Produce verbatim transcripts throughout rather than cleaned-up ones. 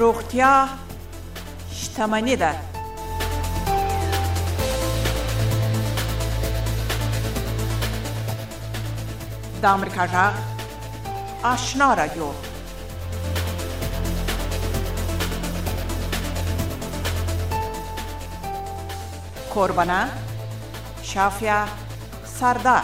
روغتیا شتمني ده. د امریکا غږ آشنا رادیو. کوربانه شافیا سردار.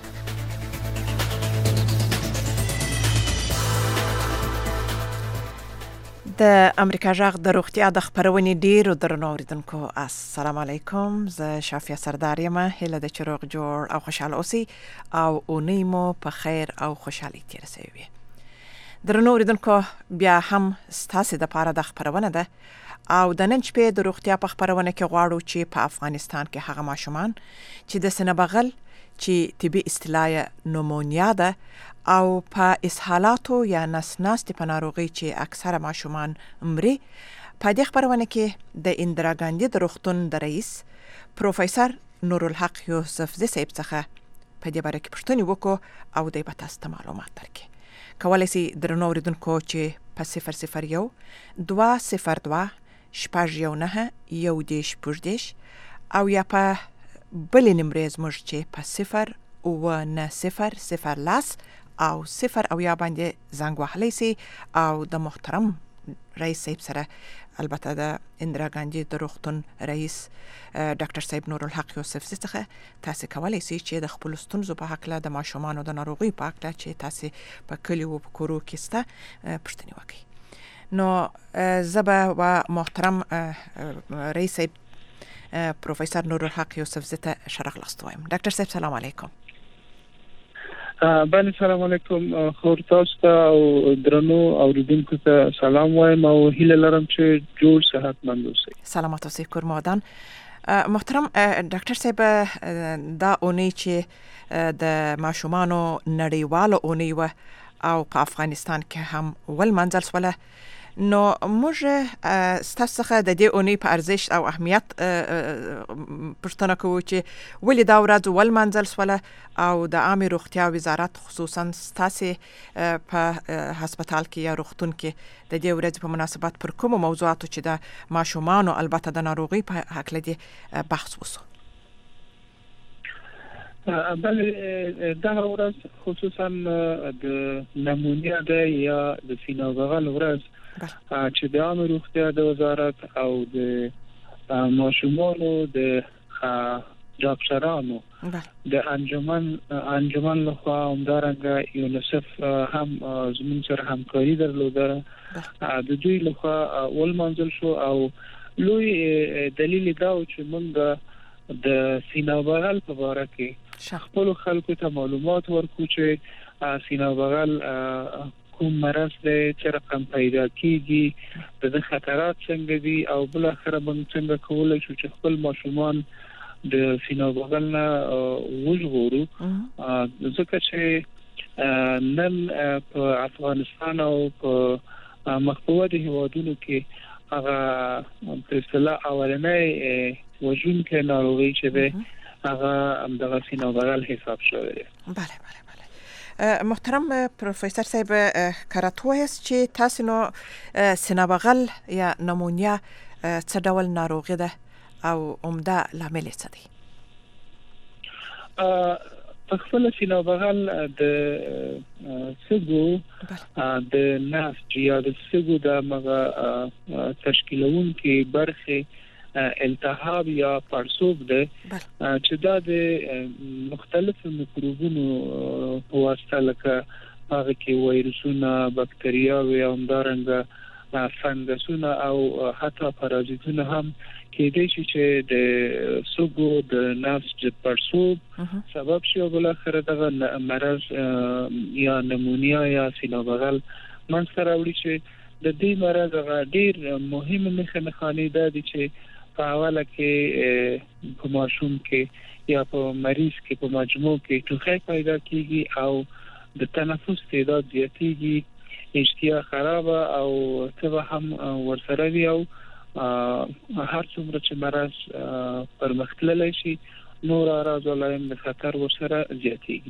د امریکا غږ د روغتیا د خبرونې ډیرو درنو اوریدونکو السلام علیکم. زه شافیا سردار یم. هیله ده چې روغ جوړ او خوشحاله اوسئ او اونۍ مو په خیر او خوشحالۍ تیره شوې وي. درنو اوریدونکو بیا هم ستاسو د پاره د خبرونه ده او د نن شپې د روغتیا په خبرونه کې غواړو چې په افغانستان کې هغه ماشومان چې د سینه بغل چې طبي اصطلاح نومونیا ده او په اسهالاتو یا نسناستې په ناروغۍ چې اکثره ماشومان مري، په دې خبرونه کې د اندرا ګاندي د روغتون د رئیس پروفیسور نورالحق یوسفزي صاحب څخه په دې باره کې پوښتنې وکړو او دوی به تاسو ته معلومات درکړي. کولی شئ درنو اوریدونکو چې په صفر صفر یو دوه صفر دوه شپږ یو نهه یو دېرش شپږ دېرش او یا په بلې نمرې زموږ چې په صفر اووه نه صفر صفر لس او صفر او یا باندې زنګ وهلی سي او د محترم رئیس صاحب سره، البته د اندرا ګاندي د روغتون رئیس ډاکټر صاحب نورالحق یوسفزي څخه تاسو کولی سئ چې د خپلو ستونزو په هکله، د ماشومانو د ناروغۍ په هکله چې تاسو په کلیو په کورو کې سته پوښتنې وکړئ. نو زه به و محترم رئیس صاحب پروفیسور نورالحق یوسفزي ته ښه راغلاست وایم. ډاکټر صاحب سلام علیکم. بله سلام علیکم. خور تاسو ته او درنو اوریدونکو ته سلام وایم او هیله لرم چې جوړ صحتمند اوسئ. سلامات اوسئ کورمادان. محترم ډاکټر صاحب، دا اونۍ چې د ماشومانو نړیواله اونۍ وه او په افغانستان کې هم ولمانځل شوله، نو موږ ستاسو څخه د دې اونۍ په ارزښت او اهمیت پوښتنه کوو چې ولې دا ورځ ولمانځل شوله او د عامې روغتیا وزارت خصوصا ستاسو په هسپتال کې یا روغتون کې د دې ورځې په مناسبت پر کومو موضوعاتو چې د ماشومانو البته د ناروغۍ په هکله دې بحث وشو؟ بله دغه ورځ خصوصا د نمونیا ده یا د سینه بغل ورځ چې د عامه روغتیا د وزارت او د ماشومانو د ډاکټرانو د انجمن انجمن لخوا همدارنګه یونیسف هم زموږ سره همکاري درلوده، د دوی لخوا ولمانځل شو او لوی دلیل دا و چې موږ د سینه بغل په باره کې خپل خلکو ته معلومات ورکو چې سینه بغل کوم مرض دی، چې رقم پیدا کیږي، د خطرات څنګه دي او بل اخر موږ څنګه کولای شو چې خپل ماشومان د سینه بغل نه وژغورو، ځکه چې نن په افغانستان او په مخبوده هیوادونو کې هغه په اصطلاح اولنۍ وژونکې ناروغي چې ده هغه د سینه بغل حساب شوی دی. بله بله بله. محترم پروفیسور صاحب، کاراتوی است چې تاسو نو سینه بغل یا نمونیا څه ډول ناروغي ده او عمده لامل یې څه دی؟ په خپل سینه بغل د سږو د نسج یا د سږو د مغه تشکیلونکي برخه التهاب یا پړسوب ده چې دا د مختلفو میکروبونو په واسطه لکه هغه کې وایرسونه، بکتریاوې او همدارنګه فنګسونه او حتی پارازیتونه هم کېدای شي چې د سږو د نسج پړسوب سبب شي او بل اخر دغه مرض یا نمونیا یا سینه بغل منځته راوړي. چې د دې مرض هغه ډیر مهمه نښانې ده چې په اوله کې په ماشوم کې یا په مریض کې په مجموع کې ټوخی پیدا کیږي او د تنفس تعداد زیاتیږي، اشتها خراب او تبه هم ورسره وي او هر څومره چې مرض پرمختللی شي نور اعراض علایم د خطر ورسره زیاتیږي.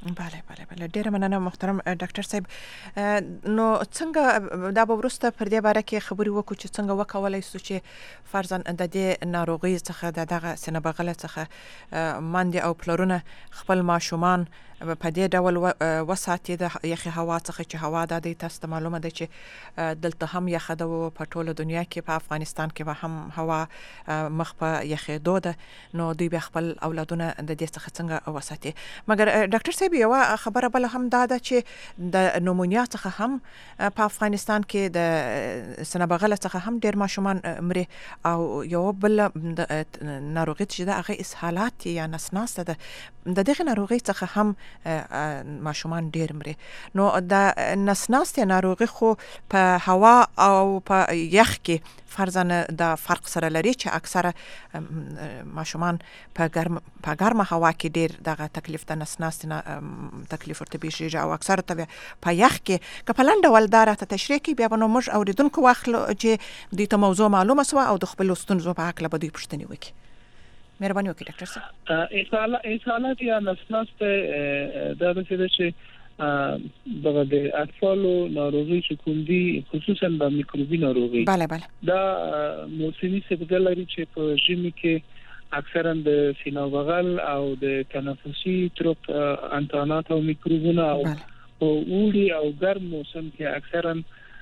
بله بله بله ډیره مننه محترم ډاکټر صاحب. نو څنګه دا به ورسته پر دې باره کې خبرې وکړو چې څنګه وکولای شو چې فرضاً د دې ناروغي څخه د دغه سینه بغله څخه ماندې او پلرونه خپل ماشومان په دې ډول وساتي د یخي هوا څخه چې هوا د دې تاسو معلومه ده چې دلته هم یخه ده په ټوله دنیا کې په افغانستان کې به هم هوا مخ په یخي دوده، نو دوی به خپل اولادونه د دې څخه څنګه وساتي. مګر ډاکټر صاحب یو خبره بل هم دا ده چې د نمونیا څخه هم په افغانستان کې د سینه بغله څخه هم ډیر ماشومان مري او یو بل ناروغي چې دا هغه اسهالات یا نسناسته ده، د دغه ناروغي څخه هم ماشومان ډیر مري. نو د نسناسته ناروغي خو په هوا او په یخ کې فرضاً د فرق سره لري چې اکثره ماشومان په ګرم په ګرمه هوا کې ډیر دغه تکلیف د نسناسته تکلیف ورته پیښیږي او اکثره ته په یخ کې که په لنډ ډول دا راته تشریح کړي بیا به نو موږ اوریدونکو واخلو چې دوی ته موضوع معلومه سوه او د خپلو ستونزو په هکله به دوی پوښتنې وکړي. مهرباني وکړئ ډاکټر صاحب. اسهالات یا نسناسته دا د څه چې دغه د اطفالو ناروغي چې کوم دي خصوصا د میکروبي ناروغي بله بله دا موسمي سبب لري چې په ژمي کې اکثرا د سینه بغل او د تنفسي تروپ انتانات او میکروبونه او په اوړي او ګرم موسم کې اکثرا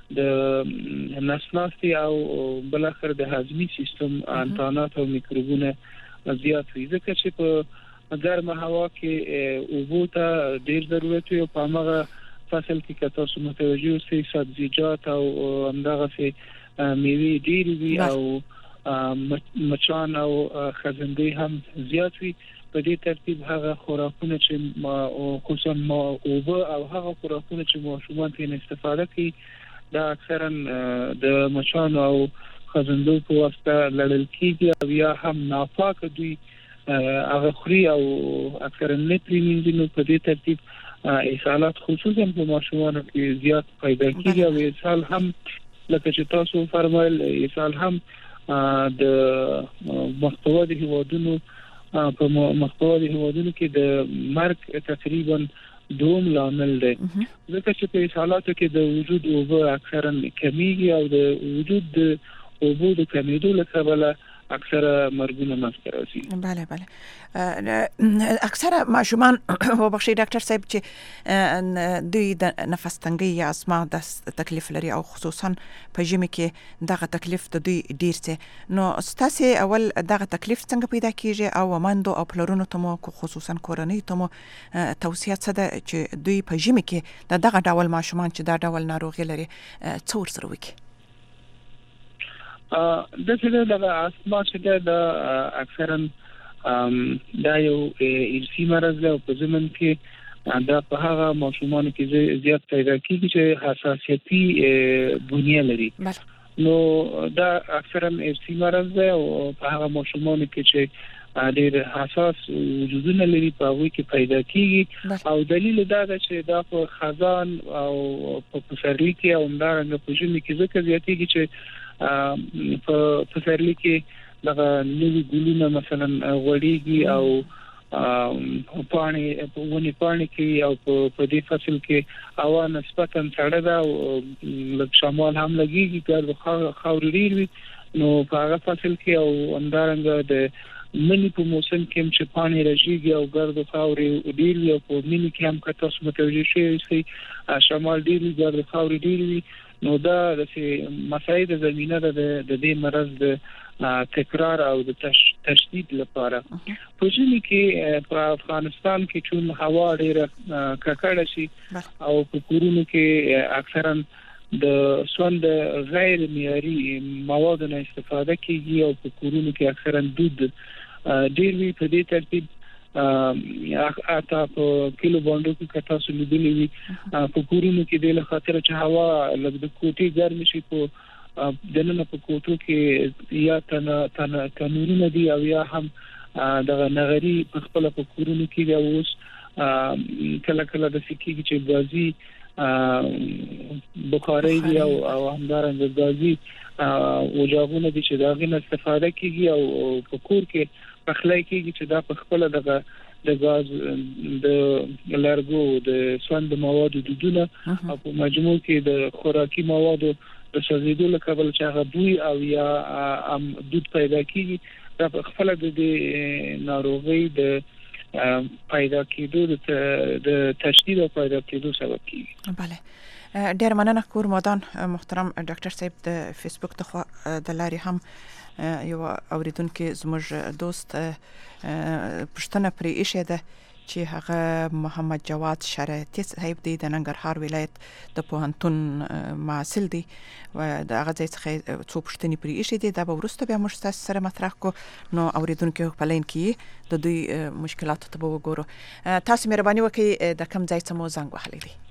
د نسناستی او بل اخر د هاضمي سیستم انتانات او میکروبونه زیات وي، ځکه چې په ګرمه هوا کې اوبو ته ډیر ضرورت وي او په هغه فصل کې که تاسو متوجه اوسئ سبزیجات او همدغسې میوې ډېرې وي او مچان او خزندې هم زیات وي. په دې ترتیب هغه خوراکونه چې خصوصا اوبه او هغه خوراکونه چې ماشومان ترې استفاده کوي دا اکثرا د مچانو او خزندو په واسطه لړل کېږي او یا هم ناپاک دوی هغه خوري او اکثرا نه پرېمنځي. نو په دې ترتیب اسهالات خصوصا په ماشومانو کې زیات پیدا کېږي او اسهال هم لکه چې تاسو فرمایل اسهال هم د محتوا د هیوادونو په محتوا د هیوادونو کې د مرګ تقریبا دوم لامل دی، ځکه چې په اسهالاتو کې د وجود اوبه اکثرا کمیږي او د وجود د اوبو د کمیدو له کبله اکثره مرګونه منځته راځي. بله بله اکثره ماشومان وبخښئ ډاکټر صاحب چې دوی د نفس تنګۍ یا اسما د تکلیف لري او خصوصا په ژمي کې دغه تکلیف د دوی ډیر څه. نو ستاسو اول دغه تکلیف څنګه پیدا کیږي او ماندو او پلرونو ته مو خصوصا کورنۍ ته مو توصیه څه ده چې دوی په ژمي کې دغه ډول ماشومان چې دا ډول ناروغي لري څه ورسره وکړي؟ د څه د اسما چې د اکثرا دا یو ارثي مرض دی او په زمن کې دا په هغه ماشومانو کې زیات پیدا کیږي چې حساسیتي بنیه لري. نو دا اکثرا ارثي مرض دی او په هغه ماشومانو کې چې ډېر حساس وجودونه لري په هغوی کې پیدا کیږي او دلیل دا ده چې دا په خزان او په پسرلي کې او همدارنګه په ژمي کې ځکه زیاتېږي چې په پسرلي کې دغه نوي ګلونه مثلا غوړېږي او پاڼې په ونې پاڼې کې او په دې فصل کې هوا نسبتا سړه ده او لږ شمال هم لګېږي ګرد خاورې ډېر وي. نو په هغه فصل کې او همدارنګه د مني په موسم کې هم چې پاڼې رژېږي او ګرد خاورې ډېر وي او په مني کې هم که تاسو متوجه شوي اوسئ شمال ډېر وي ګرد خاورې ډېر وي. نو دا د مساعد زمینه ده د دې مرض د تکرار او د تشدید لپاره. په ژمي کې په افغانستان کې چون هوا ډیره ککړه شي او په کورونو کې اکثرا د سوند غیر معیاري موادو نه استفاده کیږي او په کورونو کې اکثرا دود ډیر وي. په دې ترتیب اته په کیلو باندې کې تاسو لیدلې وي په کورونو کې د خاطر چې هوا لږ د کوټې ګرم شي په دنه په کوټو کې یا تن تن تنورونه دي او یا هم دغه نغري په خپل په کورونو کې دا اوس کله کله د سکیږي چې غازي بخاري دی او همدارنګه غازي اوجاغونه دي چې دا غي استفاده کیږي او په کور کې پخلای کیږي چې دا په خپل دغه د غاز د لرګو د سوند موادو دودونه او په مجموع کې د خوراکي موادو د سوځیدو له کبل چې هغه بوی او یا ام دود پیدا کیږي دا خپل د ناروغي د پیدا کېدو د تشدید او پیدا کېدو سبب کیږي. بله ډیر مننه کور مودان محترم ډاکټر صاحب د فیسبوک د لارې هم یو اوریدونکو زموږ دوست پښتنه پرې ایښه ده چې هغه محمد جواد شریعتی صاحب دی د ننګرهار ولایت د پوهنتون محصل دی و د هغه ځای څخه څو پښتنې پرې ایښه دي دا به ورسته بیا موږ تاسو سره مطرح کو نو اوریدونکو په لین کې د دوی مشکلات ته وګورو. تاسو مهرباني وکړئ د کوم ځای څخه مو زنګ وهلی دی؟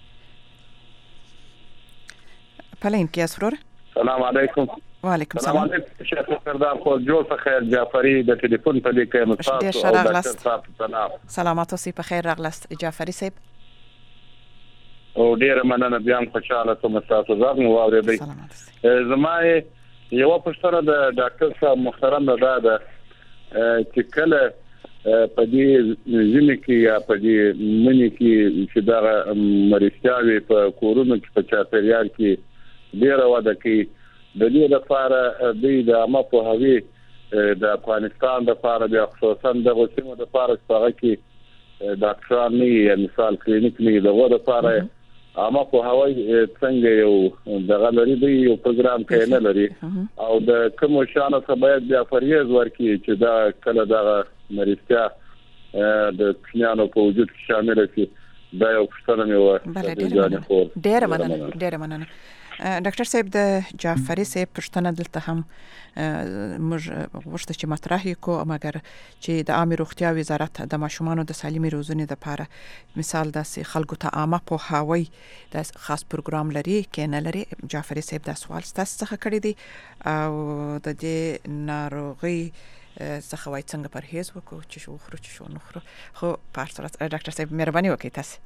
په لین کې اسرور. السلام علیکم. وعلیکم السلام. شیخ سردار خو جوړ په خیر جعفری د ټلیفون په لیکه مستاسو او ډاکټر صاحب سلام. سلامات اوسئ په خیر راغلاست جعفری صاحب. او ډیر مننه بیا خوشاله کوم تاسو زغ نو اوریدئ. زما یو پښتنه د ډاکټر صاحب محترم ده ده چې کله په دې ځینې کې یا په دې منی کې چې دا مریضاوي په کورونو کې په چاپیریال کې ډیر واده کې د دې لپاره د عامه پوهاوی د افغانستان د لپاره د خصوصا د غوښتنو د لپاره څنګه کې ډاکټران نه مثال کلینیک نه د لپاره عامه پوهاوی څنګه یو د غلري دی یو پروګرام کې نه لري او د کوم شانه څخه باید بیا فریض ورکړي چې دا کله د مریضتیا د کینانو په وجود کې شامل شي دا یو څه نه و. ډیر مننه ډیر مننه ډاکټر صاحب د جعفری صاحب پښتنه دلته هم موږ غوښته چې مطرح کو مګر چې د عامه روغتیا وزارت د ماشومانو د سالمې روزنې لپاره مثال داسې خلکو ته عامه پوهاوی د خاص پروګرام لري کې نه لري. جعفری صاحب دا سوال تاسو څخه کړی دی او د دې ناروغي څخه وای څنګه پرهیز وکړو چې شو خورو چې شو نخرو خو په هر صورت ډاکټر صاحب مهرباني وکړئ تاسو.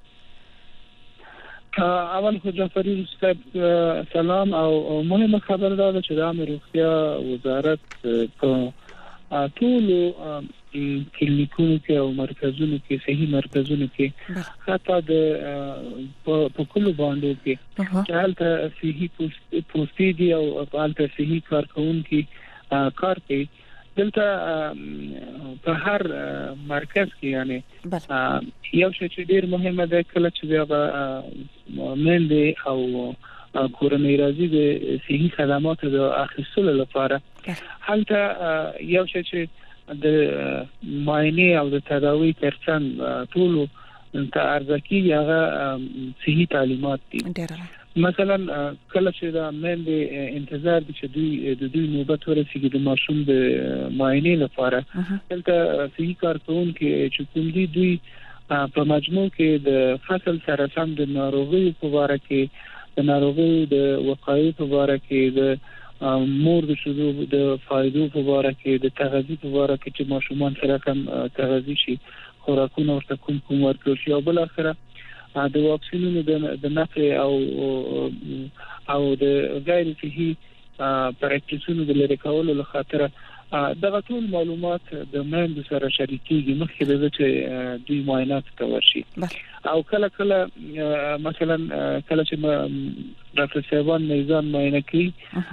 اول خو جعفری صاحب سلام او مهمه خبر ده چې د عامه روغتیا وزارت په ټول کلینیکونو کې او مرکزونو کې صحي مرکزونو کې حتی د په کلو باندې کې چې حالت صحي پوسټي دي او حالت صحي کارکونکو کار کوي دلته په هر مرکز کې یعنی یو شی چې ډیر مهمه ده کله چې دا مندي او کورنۍ راځي د صحي خدماتو د اخیستلو لپاره هلته یو شی چې د معاینه او د تداوی ترڅنګ ټول ته ارزکی هغه صحي تعلیمات دي. مثلا کله چې دا مندي انتظار دي چې دوی د دوی نوبت ورسیږي د ماشوم د معاینه لپاره دلته صحي کارکونکو چې کوم دي دوی په مجموع کې د فصل سره سم د ناروغي په اړه کې د ناروغي د وقایې په اړه کې د مور د شذو د فائدو په اړه کې د تغذیه په اړه کې چې ماشومان سره کم تغذیه شي خوراکونه ورته کوم کوم ورکړي شي او بل اخره د واکسینونو د نفع او او د غیر صحي پریکټیسونو د لری کولو لپاره دا ټول معلومات د مند سره شریکيږي مخکې د چې دوی معاینات کوي او کله کله مثلا کله چې ډاکټر صاحبان میزان معاینه کوي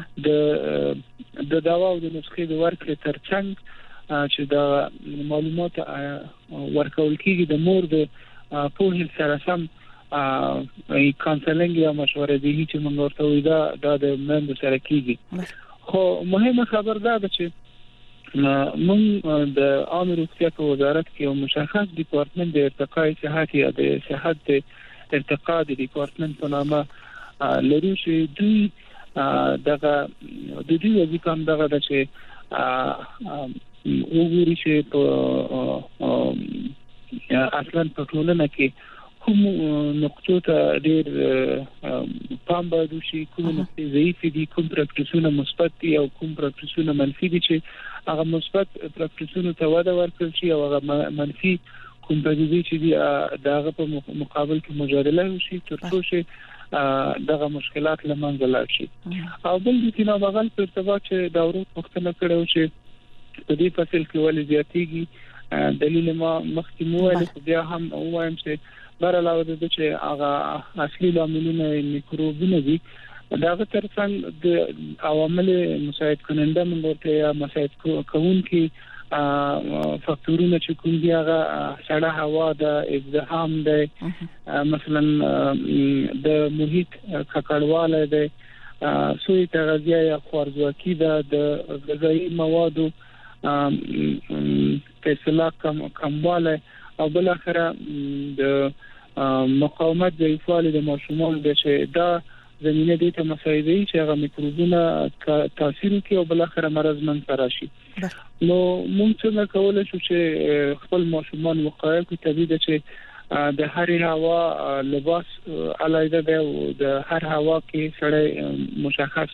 د د دوا او د نسخې د ورکړې ترڅنګ چې دا معلومات ورکول کیږي د مور د په سره سم کانسلینګ یا مشوره دی چې موږ ورته وی دا د مند سره کیږي. خو مهمه خبر ده چې موږ د عامه روغتیا په وزارت کې یو مشخص ډپارټمنټ د ارتقاء صحت یا د صحت د ارتقاء د ډپارټمنټ په نامه لري چې دوی دغه د دې وظیفه هم دغه ده چې وګوري چې په اصلا په ټولنه کې کوم نقطو ته ډېر پام باید وشي کوم نقطې ضعیف دي کوم پراکټیسونه مثبت دي او کوم پراکټیسونه منفي دي چې هغه مثبت پراکټیسونو ته وده ورکړل شي او هغه منفي کوم پدیدې چې دي دغه په مقابل کې مجادله وشي تر څو چې دغه مشکلات لمنځه لاړ شي. او بل د تینا بغل په ارتباط چې داورو پښتنه کړو چې په دې فصل کې ولې زیاتېږي دلیل ما مخکې مو ویل بیا هم وایم چې بر علاوه د چې هغه اصلي لاملونه میکروبونه دي داغه ترڅنګ د عوامل مساعد کننده منورته یا مساعد کوونکي فاکتورونه چې کوم دي هغه سړه هوا د ازدحام د مثلا د محیط ککړواله د سوی تغذیه یا خوارزواکي د غذایی موادو فیصله کم کمواله او بل اخره د مقاومت ضعیفوالی د ماشومان د چې دا زمینه دي ته مساعدي چې هغه میکروبونه تاثیر کوي او بل اخره مرض منځ راشي نو موږ څنګه کولای شو چې خپل ماشومان وقایه کوي طبيعي ده چې د هر هوا لباس علایده ده او د هر هوا کې سره مشخص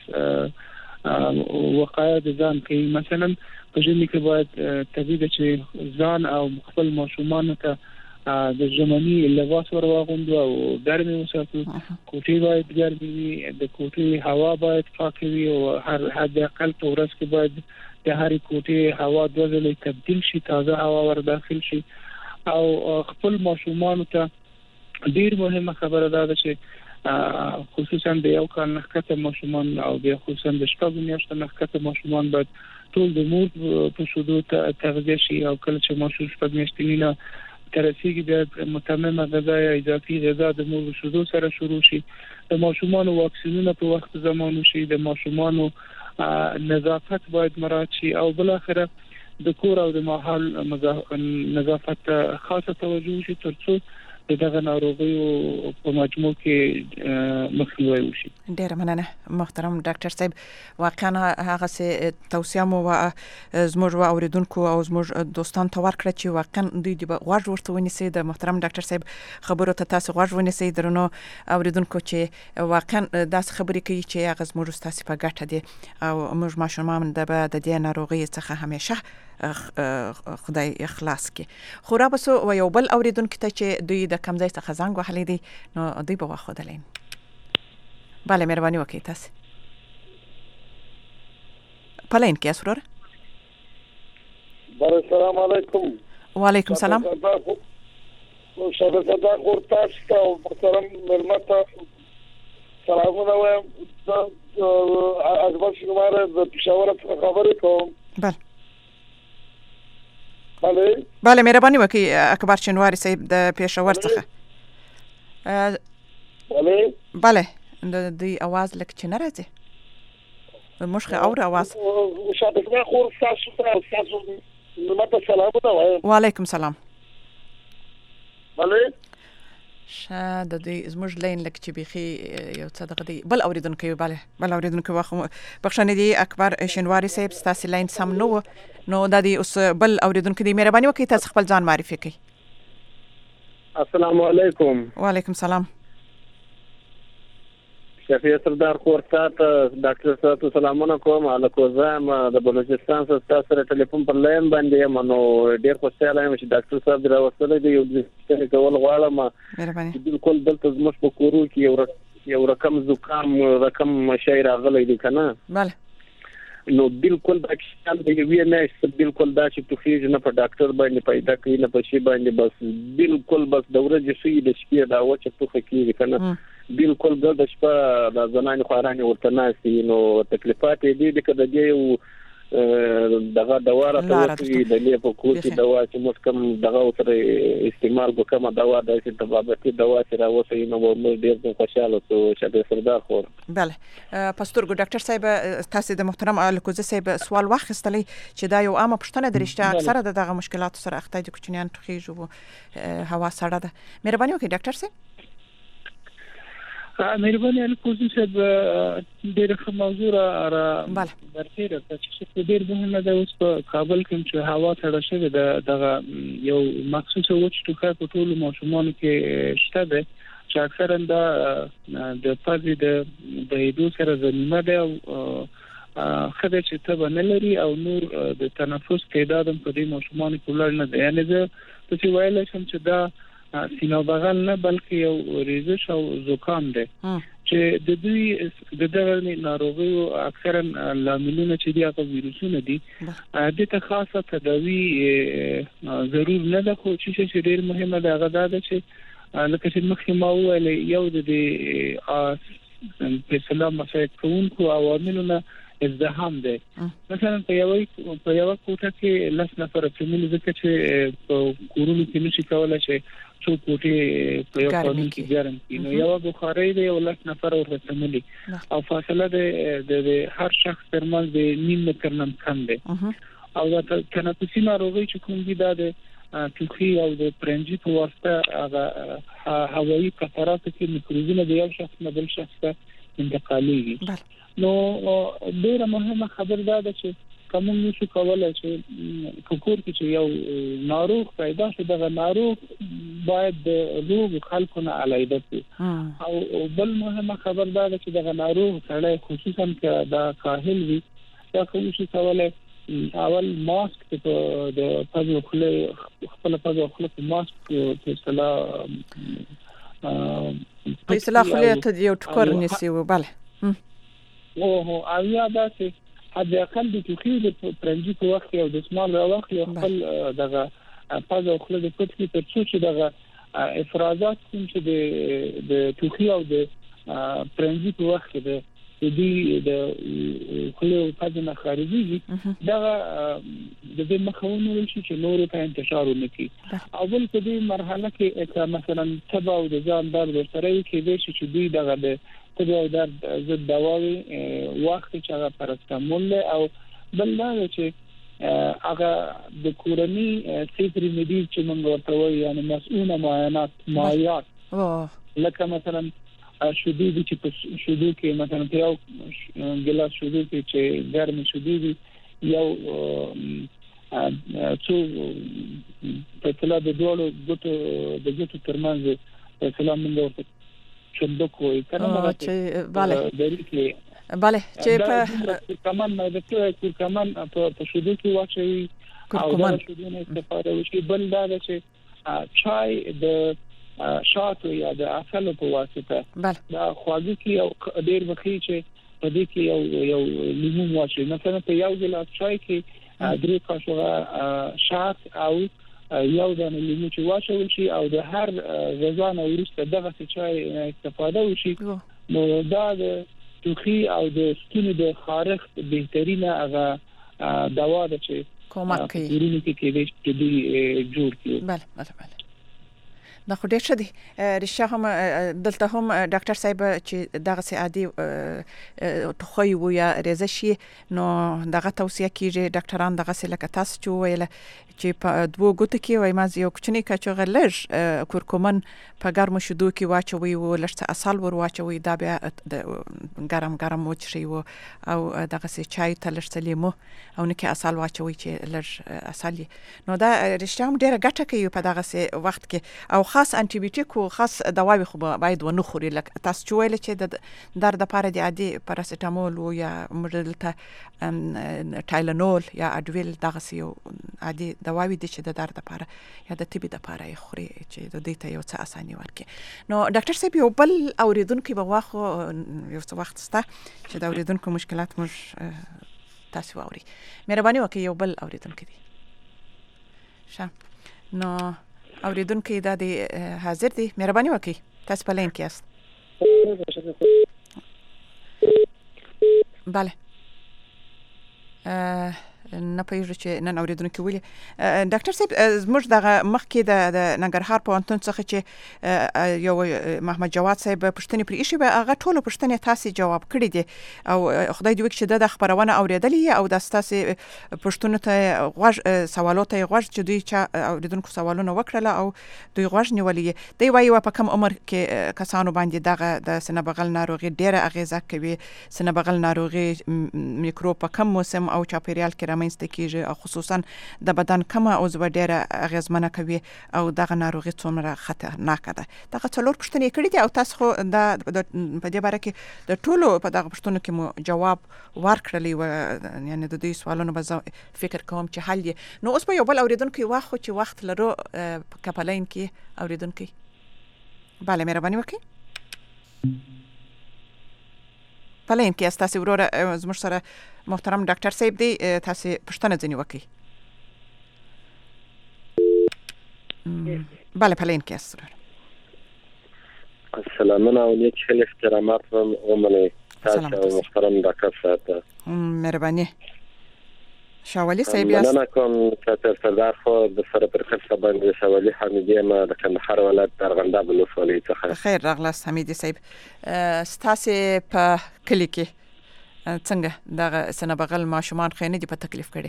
وقایه د ځان کوي مثلا په ژمي کې باید طبيعي ده چې ځان او خپل ماشومان ته د ژمنی لباس ور واغوندو او ګرمي وساتو کوټي باید ګرمي وي د کوټي هوا باید پاکه وي او هر حد اقل په ورځ کې باید د هر کوټي هوا د ځلې تبديل شي تازه هوا ور داخل شي او خپل ماشومان ته ډیر مهمه خبره ده چې خصوصا د یو کال نخکته ماشومان او بیا خصوصا د شپږ میاشتو نخکته ماشومان باید ټول د مور په شودو تغذیه شي او کله چې ماشوم شپږ میاشتې نه ترسيږي د متممه غذا یا اضافي غذا د مور شودو سره شروع شي د ماشومان واکسینونه په وخت زمانو شي د ماشومان نظافت باید مراعات شي او بل اخره د کور او د ماحول نظافت خاصه توجه شي ترڅو دغه ناروغیو په مجموع کې مخنیوي وشي. ډیر مننه محترم ډاکټر صاحب واقعا هغه څه توصیه مو زموږ اوریدونکو او زموږ دوستان ته ورکړه چې واقعا دوی د غوږ ورته ونیسي د محترم ډاکټر صاحب خبرو ته تاسو غوږ ونیسي درنو اوریدونکو چې واقعا داس خبرې کوي چې هغه زموږ تاسو په ګټه دي او موږ ماشومان د دې ناروغي څخه همیشه خدای اخلاص کې خو را بسو و یو بل اوریدونکو ته چې دوی د کمزای څخه زنګ وهلې دي نو دوی به واخدلین بله مهرباني وکړئ تاسو پلین کې اسرور بله السلام علیکم وعلیکم السلام شاده صدا خورتاش تا محترم مرمتا سلامونه وایم از باش شماره د پېښور څخه خبرې کوم بله بله بله مهرباني وکړئ اکبر شینواری صاحب د پېښور څخه بله بله د دې اواز لکه چې نه راځي مشخه اور اواز شاده صدا خورتاش تاسو مرمتا سلامونه وایم وعلیکم السلام بله شاده د دې زموږ لین لکه چې بيخي یو څه دغه دی بل اوریدونکو بله بل اوریدونکو واخو بخښنه دی اکبر شینواری صاحب تاسو لین سم نو نو د دې اوس بل اوریدونکو دی مهرباني وکړئ تاسو خپل ځان معرفي کړئ السلام علیکم وعلیکم السلام شفیع سردار خورتات ډاکټر صاحب سلامونه کوم الکو زم د بلوچستان څخه سره ټلیفون پر لاین باندې منو ډیر خوشاله یم چې ډاکټر صاحب راوستل دی یو څه کول غواړم مهرباني بالکل دلته زموږ په کورو کې یو یو رقم زکام رقم شاعر غلې دي کنه بله نو بالکل دا کیسه دی وی نه بالکل دا چې توفیج نه په ډاکټر باندې پیدا کوي نه په شی باندې بس بالکل بس د ورځې شي د شپې دا و چې توخه کیږي کنه بالکل ګل د شپه د زنان خوارانه ورته ناسي نو تکلیفات دي د کده دی او دغه دوا راځي د لې په کوټي دوا چې موږ کوم دغه سره استعمال وکړو دوا د استبابتي دوا چې راوځي نو موږ ډیر خوشاله شو چې سردار خور بله پاستور ګو ډاکټر صاحب تاسو د محترم الکوزه صاحب سوال واخیستلی چې دا یو عامه پښتنه درشته اکثره دغه مشکلات سره اخته دي کوچنیان تخیج او هوا سړه ده مهرباني وکړئ ډاکټر صاحب مهرباني الکوزي صاحب ډېر ښه موضوع را برتیره چې ډېر مهمه ده اوس په کابل کې چې هوا سړه شوې ده دغه یو مخصوصه وچ ټوکر په ټولو ماشومانو کې شته ده چې اکثرا دا د پازي د د ایدو سره زمينه ده او خدای چې ته نه لري او نور د تنفس تعداد په دې ماشومانو کې لږ نه ده یعنی زه څه ویلای شم چې دا سینه بغل نه بلکې یو ریزش او زکام ده چې د دوی د دغه ناروغیو اکثرا لاملونه چې دي هغه ویروسونه دي د ته خاصه تداوی ضرور نه ده، خو چې ډېر مهمه ده هغه دا ده چې لکه چې مخکې ما وویل یو د فیصله مسایل کوونکو عواملو نه ازدحام دی. مثلا په یو په یو کوټه کې لس نفر فیملی ځکه چې په کورونو کې نشي کولای چې څو کوټې په یو قانون کې ګرم کړي، نو یو بخاري دی او لس نفر ورته فیملی او فاصله د هر شخص ترمنځ د نیم متر نه کم دی. او دا تنفسي ناروغي چې کوم دي دا د ټوخي او د پرنجي په واسطه هغه هوایي قطرات کې میکروبونه د یو شخص نه بل شخص ته انتقالېږي. نو ډیره مهمه خبر دا ده چې کوم نشو کولای چې کور کې چې یو ناروغ پیدا شي دغه ناروغ باید د روغ خلکو نه علیحده شي. او بل مهمه خبر دا ده چې دغه ناروغ سره خصوصا چې دا کاهل وي دا کوم شي کولای اول ماسک په د پزو خله خپل پزو خله په ماسک په اصطلاح په اصطلاح خله ته یو ټکر نسی و بله او هو اویا دا چې حد اقل د توخي د پرنجي په وخت او د اسمال په وخت یو خپل دغه پزو خله د پټ کې تر څو چې دغه افرازات کوم چې د د توخي او د پرنجي په وخت کې د دې د خلو پدنه خارجي دا د دې مخاونو شي چې نور ته انتشار ونکړي. اول په دې مرحله کې مثلا تبع او د ځان درد سره کې د شي چې دوی دغه د تبع او درد ضد دواوي وخت چې هغه پرستامول او بل دا چې هغه د کورني سیفري مدیر چې موږ ورته وایو یعنی مسؤونه معاینات مایات لکه مثلا شودي دي چې په شودو کې مثلا یو ګلاس شودو کې چې ګرمي شودي دي یو څو په تلا د دوړو ګټو د ګټو ترمنځ په سلام موږ ورته شندو کوی کنه چې bale bale چې په کمان نه د څه کمان په شودو کې واچي او دا شودو نه استفاده وشي. بل دا چې چای د شاتو یا د اصل په واسطه دا خواږه کې او ډېر وخی چې په دې کې یو یو لیمو واچي مثلا په یو ګلاس چای کې درې قاشقه شات او یو دانه لیمو چې واچول شي او د هر غذا نه وروسته دغه چای استفاده وشي نو دا د توخي او د ستوني د خارښ بهترینه هغه دوا ده چې کومک کوي ورونو کې کې دې جوړ کړي. bale bale bale دا خو ډېر ښه دي. رښتیا هم دلته هم ډاکټر صاحب چې دغه سي عادي ټوخی و یا ریزه شي نو دغه توصیه کیږي ډاکټران دغه سي لکه تاسو چې ویل چې په دوه ګوتو کې وای ماز یو کوچنی کچوغه لږ کورکمن په ګرمو شیدو کې واچوي او لږ څه اصل ور واچوي دا بیا ګرم ګرم وچشي او دغه سي چای ته لږ څه لیمو او نه کې اصل واچوي چې لږ اصل نو دا رښتیا هم ډیره ګټه کوي په دغه سي وخت کې او خاص انټي بیوټیک او خاص دواوی خو باید ونه خوري لکه تاسو چې ویل چې د درد لپاره د عادي پاراسټامول او یا مدلته ټایلنول یا اډویل دغه سي عادي دواوی دي چې د درد لپاره یا د طبي لپاره خوري چې د دې ته یو څه اساني ورکړي. نو ډاکټر صاحب یو بل اوریدونکو به واخو یو څه وخت ستا چې د اوریدونکو مشکلات موږ تاسو اوري مهرباني وکړئ یو بل اوریدونکو دي ښه نو اوریدونکو دا دی حاضر دي مهرباني وکړئ تاسو په لین کې یاست. bale نه پېژنم چې نن اوریدونکو ویلي ډاکټر صاحب زموږ دغه مخکې د ننګرهار پوهنتون څخه چې یو محمد جواد صاحب پښتني پرې شي به هغه ټول پښتني تاسو جواب کړی دي او خدای دې وکړي چې د خبرونه اوریدلې او د تاسو پښتون ته غوږ سوالات یې غوږ چې دوی چې اوریدونکو سوالونه وکړل او دوی غوږ نیولې دی وایي په کم عمر کې کسانو باندې دغه د سینه بغل ناروغي ډیره اغیزه کوي سینه بغل ناروغي میکروب په کم موسم او چاپیریال کې رامنځته کیږي او خصوصا د بدن کمه عضو ډیره اغیزمنه کوي او دغه ناروغي څومره خطرناک ده. دغه څلور پوښتنې کړې دي او تاسو خو د په دې باره کې د ټولو په دغه پوښتنو کې مو جواب ورکړلی و یعنی د دې سوالونو به فکر کوم چې حل یې نو اوس په یو بل اوریدونکو واخو چې وخت لرو کپلین کې اوریدونکو bale مهرباني وکړئ پلین کې تاسو وروره زموږ سره محترم ډاکټر صاحب دی تاسو پښتنه ځنی وکړي بله پلین کې است. سلامونه او نیک خیلی احترامات و منی تاسو محترم ډاکټر صاحب. مهرباني. شاولی صاحب یاست؟ مننه کوم چې سردار خو د سره پر خصه باندې شاولی حمیدی ما د کندهار ولایت درغنده بلوسوالۍ څخه. خیر راغلاست حمیدی صاحب. ستاسو په کلی کې څنګه دغه سنه بغل ماشومان خینه دي په تکلیف کړي؟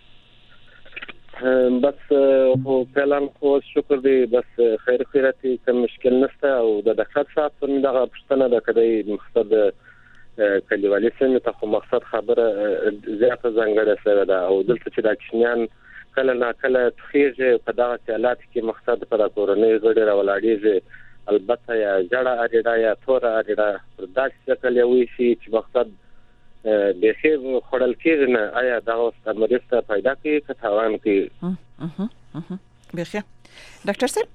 بس خو کلام خو شکر دی، بس خیر خیراتي کوم مشکل نشته او د ډاکټر صاحب په دغه پښتنه د کدی مقصد کلیوالي سیمه ته خو مقصد خبره زیاته ځانګړې شوې ده او دلته چې د کشمیان کله نه کله تخیږي په دغه حالات کې مقصد پر کورنۍ غړي راولاړيږي، البته یا جړه اړیدا یا تور اړیدا پر داسې شکل یوي چې مقصد به خیر خړل کېږي نه آیا دا استمرسته پیدا کوي که تاوان کوي؟ اها اها بخیر. ډاکټر صاحب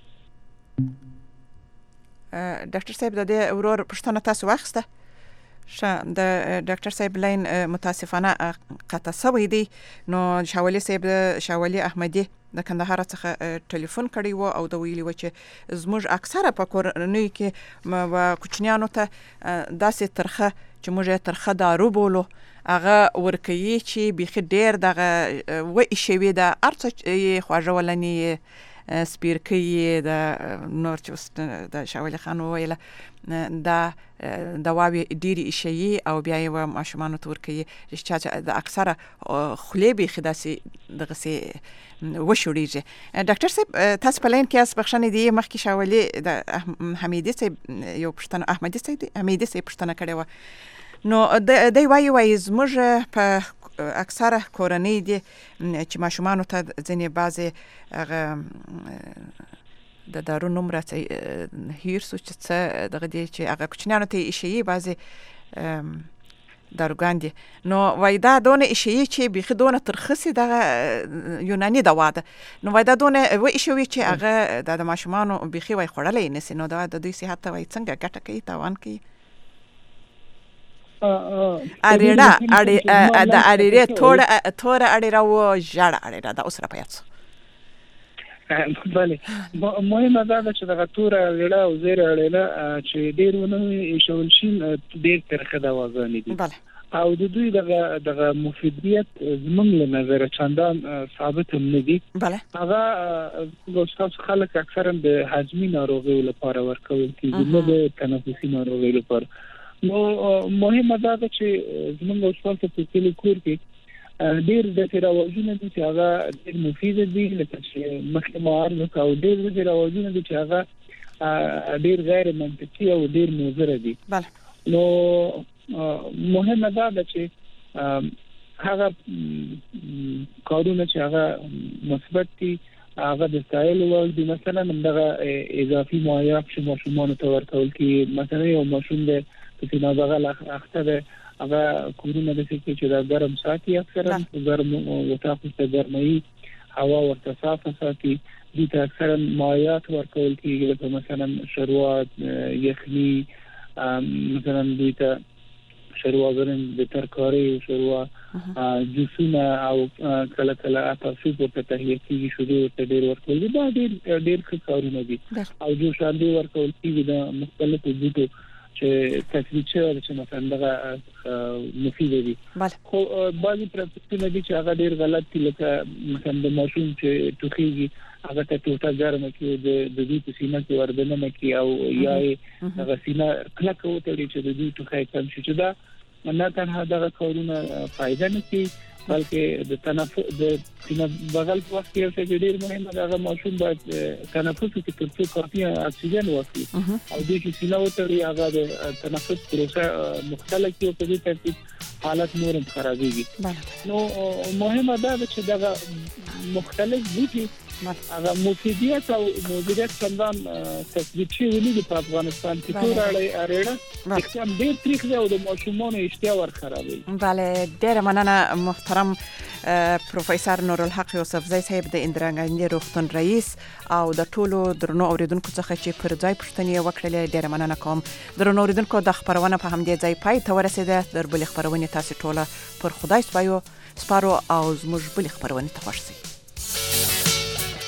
ډاکټر صاحب د دې ورور پښتنه تاسو واخسته ش د ډاکټر صاحب لاین متاسفانه قطع شوی دی. نو شاولی صاحب شاولی احمدی د کندهار څخه ټلیفون کړی و او د ویلي و چې زموږ اکثره په کورنۍ کې و کوچنیانو ته داسې ترخه چې موږ ترخه دارو بولو هغه ورکوي چې بيخي ډیر دغه و ایشوي د ارڅ خواجه ولنی سپیرکی د نور چې د شاولی خان ویله دا دواوی ډیری ایشي او بیا یې ماشومان تور کوي چې د اکثره خلی به خداسي دغه سي وشوړيږي. ډاکټر صاحب تاسو په لاین کې اس بخښنه دی مخکې شاولی د حمیدی صاحب یو پښتنه احمدی صاحب حمیدی صاحب پښتنه کړي و. نو د دی وایي وایي زموږ په اکثره کورنۍ دي چې ماشومان ته ځنې بعضي هغه د دارو نوم راځي هیر سوچ څه دغه دي چې هغه کوچنیانو ته ایشي بعضي داروګاندي. نو وای دا دونه ایشي چې بيخي دونه ترخصي دغه یوناني دوا ده. نو وای دا دونه و ایشوي چې هغه د ماشومانو بيخي وای خړلې نسی. نو دا د دوی صحت ته وای څنګه ګټه کوي تاوان کوي؟ اړیرا اړی د اړیرې ټوره ټوره اړیرا و جړه اړیرا دا اوس را پیاڅ. بله مهمه ده چې دغه تور اړیرا او زیر اړیرا چې ډیرونه شول شي ډیر ترخه دواګانې دي. بله او د دوی دغه دغه مفیدیت زموږ له نظر چندان ثابت هم نه دي. بله هغه ګوستاس خلک اکثرا د هاضمي ناروغیو لپاره ورکول کیږي نه د تنفسي ناروغیو لپاره. نو مهمه ده چې زموږ اوسپال په کلی کور کې ډیر د تیراوازونه دي چې هغه ډیر مفید دي لکه چې مخکې معارضه او ډیر د تیراوازونه دي چې هغه ډیر غیر منطقي او ډیر مضر دي. بله نو مهمه ده چې هغه کارونه چې هغه مثبت دي هغه د استایل ول دي. مثلا دغه اضافي مایع چې ماشومان ته ورکول کی مثلا یو ماشوم د چې نه بغل اخته هغه کورونه د څه چې دا ګرم ساتي اکثرا ګرم وتا خو ګرمي هوا ورته صافه ساتي دي ته اکثرا مایعات ورکول کیږي لکه مثلا شروات یخني مثلا دوی ته شروع غرن د ترکاری شروع جوسونه او کله کله تاسو په تهیه کې شروع ته ډیر ورکول دي دا ډیر ډیر کارونه دي او جو شاندي ورکول کیږي د مختلفو بوټو چې تکلیفه چې مثلا دغه مفید دي. خو بعضی پرسپکټیو دي چې هغه ډیر غلط دي لکه مثلا د ماشوم چې توخیږي هغه ته ټوټه ګرمه کې د د دې په سینه کې وردنه کې او یا هغه سینه کلک وته چې د دې توخه کم شي چې دا نه تنها دغه کارونه فائدہ نه کوي بلکې د تنفس د سینه بغل په وخت کې چې ډیر مهمه ده هغه ماشوم باید تنفس کې تر څو کافي اکسیجن واخلي او د دې سینه وته هغه د تنفس پروسه مختلف او په دې ترتیب حالت نورم خرابېږي. نو مهمه ده چې دغه مختلف بوټي هغه مفیدیت او مدیریت څنګه تثبیت شي ولې په افغانستان کې ټول اړیره اکثر ډیر تریخ دی او د ماشومانو اشتها ور خرابوي. بله ډیر مننه محترم پروفیسور نورالحق یوسفزی صاحب د اندرا روغتون رئیس او د ټولو درنو اوریدونکو څخه چې پر ځای پښتنې وکړلې ډیر مننه کوم. درنو اوریدونکو د خبرونه په همدې ځای پای ته ورسېده. در بل خبرونه تاسو ټوله پر خدای سپایو سپارو او زموږ بل خبرونه ته خوښ